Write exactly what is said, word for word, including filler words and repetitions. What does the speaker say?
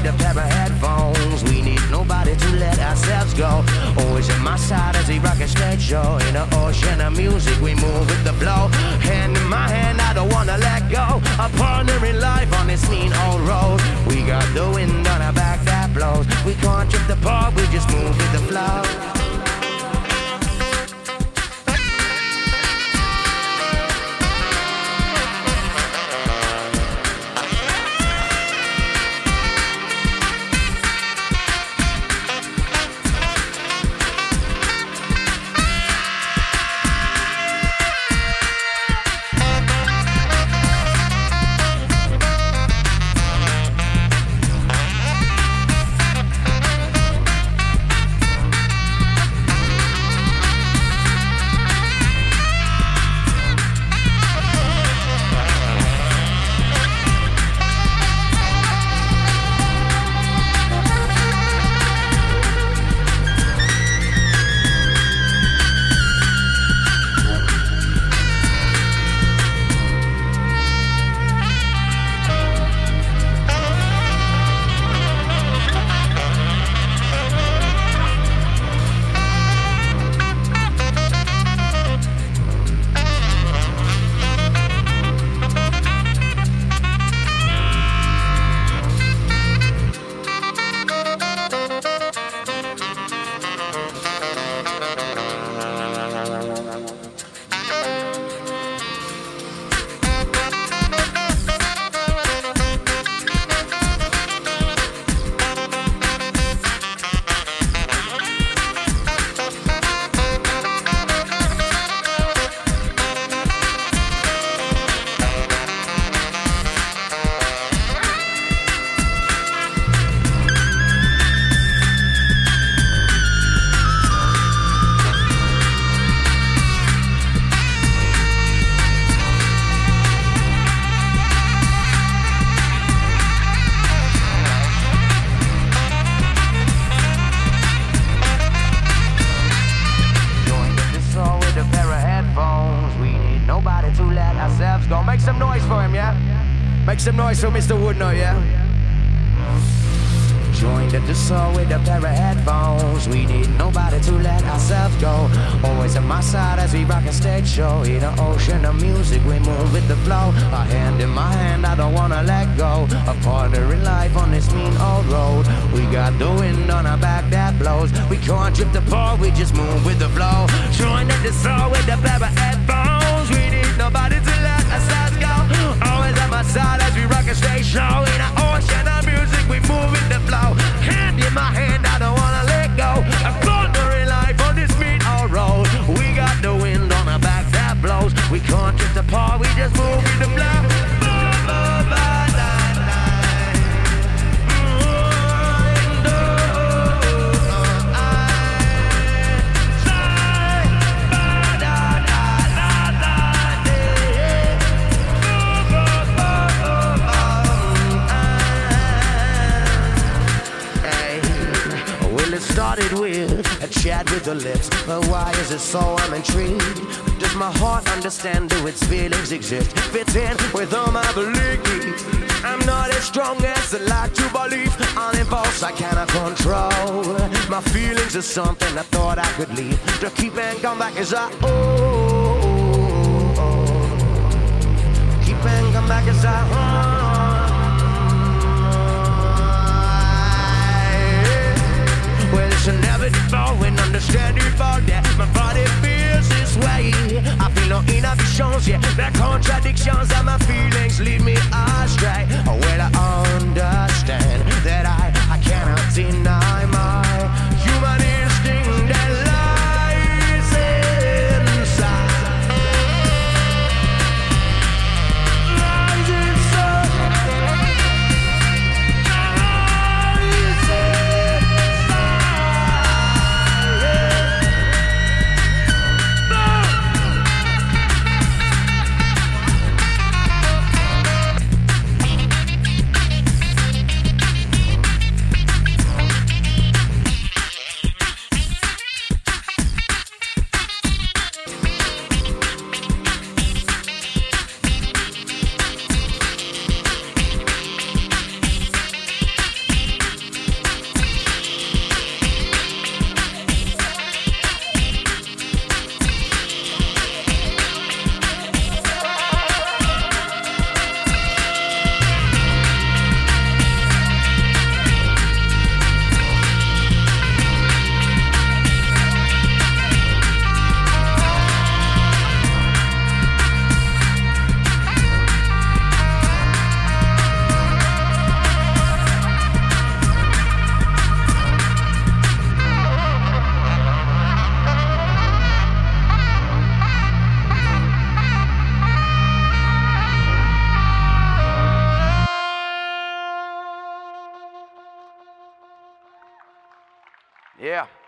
with a pair of headphones. We need nobody to let ourselves go. Always at my side as we rock a stage show. In an ocean of music, we move with the flow. Hand in my hand, I don't wanna let go. A partner in life on this mean old road. We got the wind on our back that blows. We can't trip the park, we just move with the flow. Make some noise for Mister Woodnote, yeah? Joined at the soul with a pair of headphones. We need nobody to let ourselves go. Always at my side as we rock a stage show. In an ocean of music, we move with the flow. A hand in my hand, I don't wanna let go. A partner in life on this mean old road. We got the wind on our back that blows. We can't drift apart, we just move with the flow. Joined at the soul with a pair of headphones. We need nobody to let ourselves go. Always at my side as we rock a stage show. In an ocean of music, we move with the flow. Hand in my hand, I don't wanna let go. A partner in life on this mean old road. We got the wind on our back that blows. We can't drift apart, we just move with the flow. Started with a chat with the lips, but why is it so I'm intrigued? Does my heart understand, do its feelings exist? Fits in with all my beliefs. I'm not as strong as I like to believe. On impulse I cannot control. My feelings are something I thought I could leave. To keep and come back as I oh, oh, oh. Keep and come back as I oh. Well, it's inevitable and understandable that my body feels this way. I feel no inhibitions, yeah, the contradictions of my feelings lead me astray. Oh, well, I understand that I, I cannot deny my human instinct that lies inside. Lies inside. Lies inside. Yeah.